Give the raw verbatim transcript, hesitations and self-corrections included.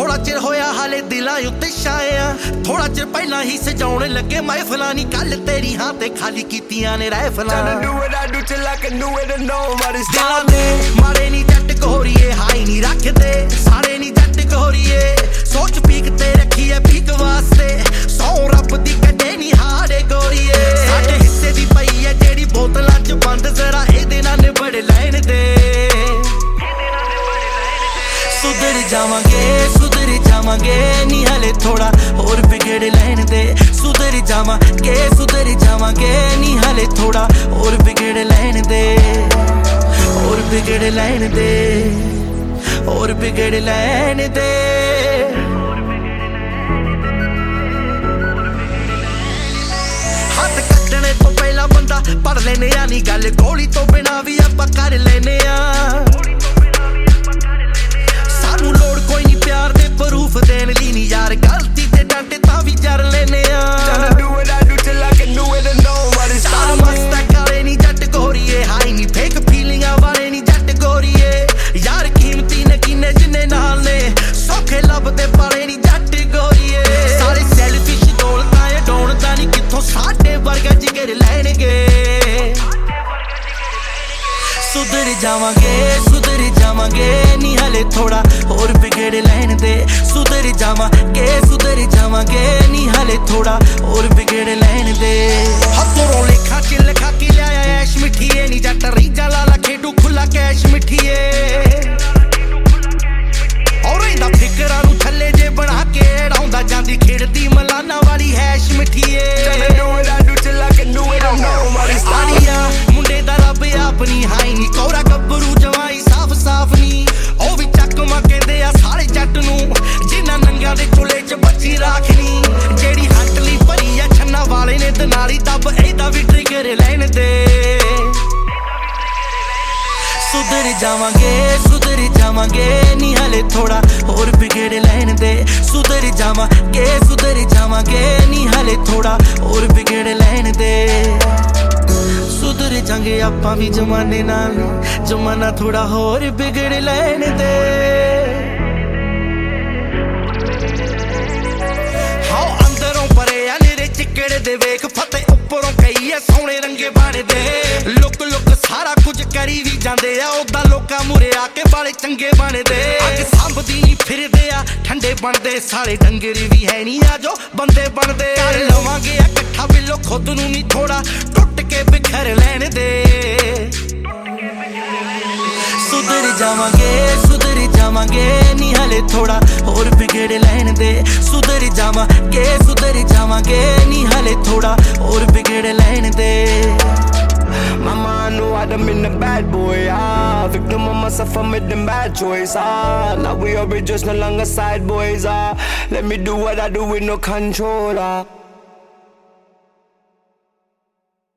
थोड़ा चिर होया हाले दिलां उत्ते छाया थोड़ा चिर पहला ही सजाउण लगे महफिलां नी कल तेरी हां ते खाली कीतियां ने रहफिलां दिलां दे मारे नी जट गोरीए हाई नी रखदे सारे नी जट गोरीए सोच पीक ते रखी है पीक वास्ते सौ रब दी कदे नी हारे गोरीए साडे हिस्से दी पई है जेड़ी बोतलां च बंद जरा इहदे नाल निबड़ लैण दे सुधर जावांगे सुधर जावांगे नी हले थोड़ा और बिगड़ लैण दे सुधर जावांगे सुधर जावांगे नी हले थोड़ा और बिगड़ लैण दे और बिगड़ लैण दे और बिगड़ लैण दे हाथ कट्टने तो पहला बंदा पढ़ लेने आ नी गल गोली तो बिना भी आपां कर लेने आ लोड़ कोई नहीं प्यार दे प्रूफ देन ली नी यार गलती ते डांटे तां भी जर लेने आ सारा मस्त काले नी जट गोरीए हाई नी फेक फीलिंगां वाले नी जट गोरीए यार कीमती ने किन्ने जिन्ने नाल ने सौखे लभदे पाले नी जट गोरीए सारे सेल्फिश दौलतां ए डोणदा नी कित्थों साडे वर्गा जिगर लैणगे सुधर जावांगे सुधर जावांगे नी हले थोड़ा और बिगड़ लैण दे सुधर जावांगे सुधर जावांगे नी हले थोड़ा और बिगड़ लैण दे हथों लेखा च लिखा के लिया ऐश मिठिए नी जट रीजा लाला खेडू खुला कैश मिठिए और इंदा फिकरां नू थल्ले जे बना के डाउंदा जांदी खिड़दी मलाना वाली हैश मिठिए आड़िया मुंडे दा रब अपनी हाई नी कोरा गब्बरू जवाई साफ साफ नी ओ भी चकमा कहंदे आ सारे जट नू जिन्ना नंगियां दे चुले च बच्ची राखनी जेड़ी हटली भरी आ छन्ना वाले ने दनाली दब एदा भी ट्रिगर लैण दे सुधर जावांगे सुधर जावांगे नी हले थोड़ा और बिगड़ लैण दे सुधर जावांगे सुधर जावांगे नी हले थोड़ा और बिगड़ लैण दे सुधर जांगे आपां भी जमाने नाल जमाना थोड़ा होर बिगड़ लैण दे हां अंदरों परे आ निरे चिकड़ दे वेख फते उपरों कई आ सोहणे रंगे बनदे लुक लुक सारा कुछ करी भी जांदे आ ओदा लोकां मुरे आके बाले चंगे बनदे अग संभदी नहीं फिरदे आ ठंडे बनदे सारे डंगर भी है नहीं आ जो बंदे बनदे कर लवांगे इकट्ठा बिलो खुद नू नहीं थोड़ा टुट के बिखर लैण दे सुधर जावांगे सुधर जावांगे नी हले थोड़ा और बिगड़ लैण दे सुधर जावांगे सुधर जावांगे नी हले थोड़ा और बिगड़ लैण दे Mama, I know I done been a bad boy, ah victim of myself, I made them bad choice, ah now we are just no longer side boys, ah let me do what I do with no control, ah